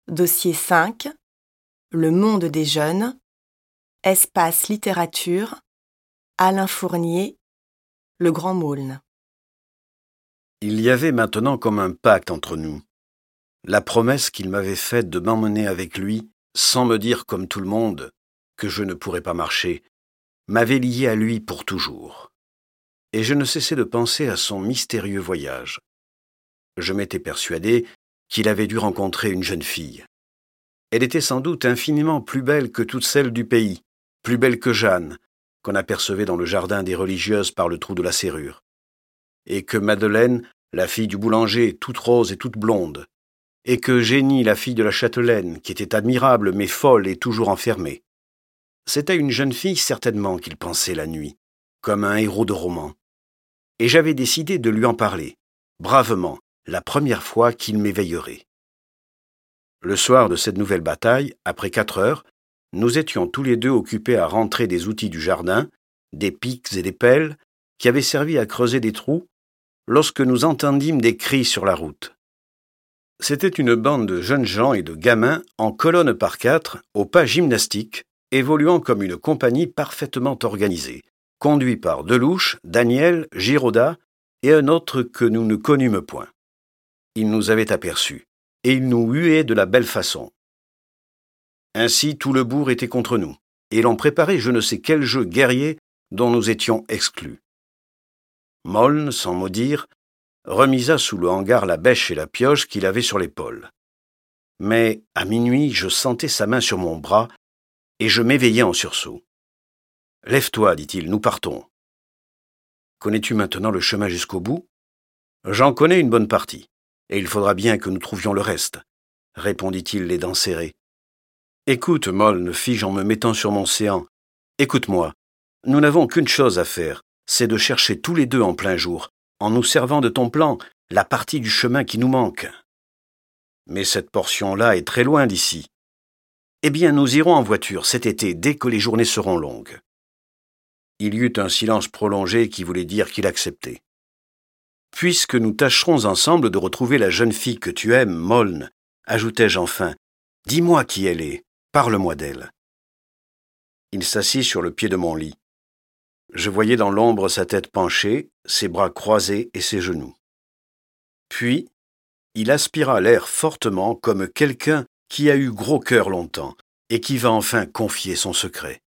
Dossier 5, Le monde des jeunes, Espace littérature, Alain Fournier, Le Grand Maulne. Il y avait maintenant comme un pacte entre nous. La promesse qu'il m'avait faite de m'emmener avec lui, sans me dire comme tout le monde que je ne pourrais pas marcher, m'avait lié à lui pour toujours. Et je ne cessais de penser à son mystérieux voyage. Je m'étais persuadé qu'il avait dû rencontrer une jeune fille. Elle était sans doute infiniment plus belle que toutes celles du pays, plus belle que Jeanne, qu'on apercevait dans le jardin des religieuses par le trou de la serrure, et que Madeleine, la fille du boulanger, toute rose et toute blonde, et que Génie, la fille de la châtelaine, qui était admirable mais folle et toujours enfermée. C'était une jeune fille certainement qu'il pensait la nuit, comme un héros de roman. Et j'avais décidé de lui en parler, bravement, la première fois qu'il m'éveillerait. Le soir de cette nouvelle bataille, après 4 heures, nous étions tous les deux occupés à rentrer des outils du jardin, des pics et des pelles, qui avaient servi à creuser des trous, lorsque nous entendîmes des cris sur la route. C'était une bande de jeunes gens et de gamins en colonne par 4, au pas gymnastique, évoluant comme une compagnie parfaitement organisée, conduit par Delouche, Daniel, Giraudat et un autre que nous ne connûmes point. Ils nous avaient aperçus, et ils nous huaient de la belle façon. Ainsi tout le bourg était contre nous, et l'on préparait je ne sais quel jeu guerrier dont nous étions exclus. Maulne, sans mot dire, remisa sous le hangar la bêche et la pioche qu'il avait sur l'épaule. Mais, à minuit, je sentais sa main sur mon bras, et je m'éveillai en sursaut. « Lève-toi, dit-il, nous partons. »« Connais-tu maintenant le chemin jusqu'au bout ?»« J'en connais une bonne partie, et il faudra bien que nous trouvions le reste, » répondit-il les dents serrées. « Écoute, Maulne, fis-je en me mettant sur mon séant, écoute-moi, nous n'avons qu'une chose à faire, c'est de chercher tous les deux en plein jour, en nous servant de ton plan, la partie du chemin qui nous manque. Mais cette portion-là est très loin d'ici. Eh bien, nous irons en voiture cet été, dès que les journées seront longues. » Il y eut un silence prolongé qui voulait dire qu'il acceptait. « Puisque nous tâcherons ensemble de retrouver la jeune fille que tu aimes, Maulne, ajoutai-je enfin, dis-moi qui elle est, parle-moi d'elle. » Il s'assit sur le pied de mon lit. Je voyais dans l'ombre sa tête penchée, ses bras croisés et ses genoux. Puis, il aspira l'air fortement comme quelqu'un qui a eu gros cœur longtemps et qui va enfin confier son secret.